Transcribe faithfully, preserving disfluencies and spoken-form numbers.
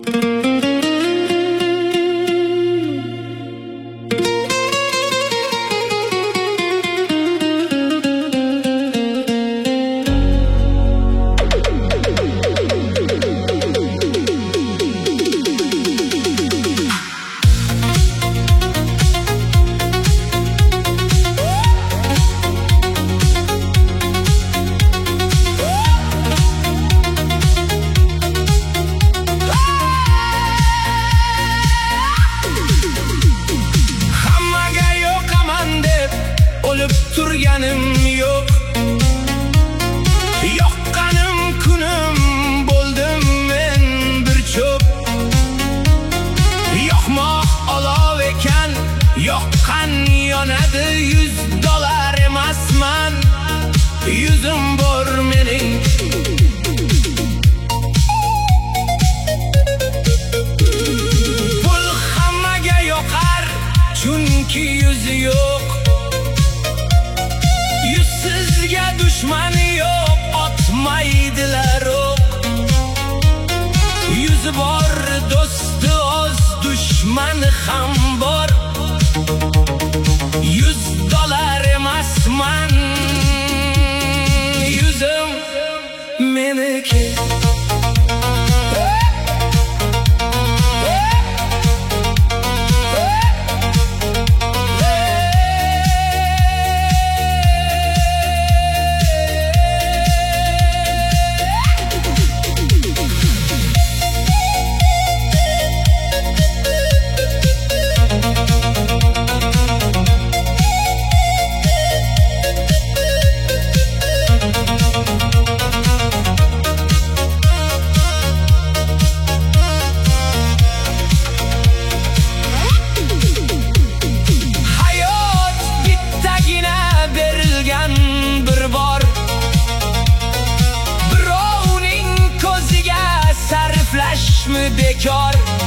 Turganim yo'q, yoqqanim kunim bo'ldim men bir cho'p. Yoqmoq olov ekan, yoqqan yonadi, yuz dolar emasman, yuzim bor mening. Pul hammaga yoqar, chunki yuzi yo'q. Yuzsizga dushman yo'q, otmaydilar o'q. Yuzi bor do'sti oz, dushmani ham bor. Yuz dolar emasman, yuzim meniki. Birovning ko'ziga sarflashmi bekor?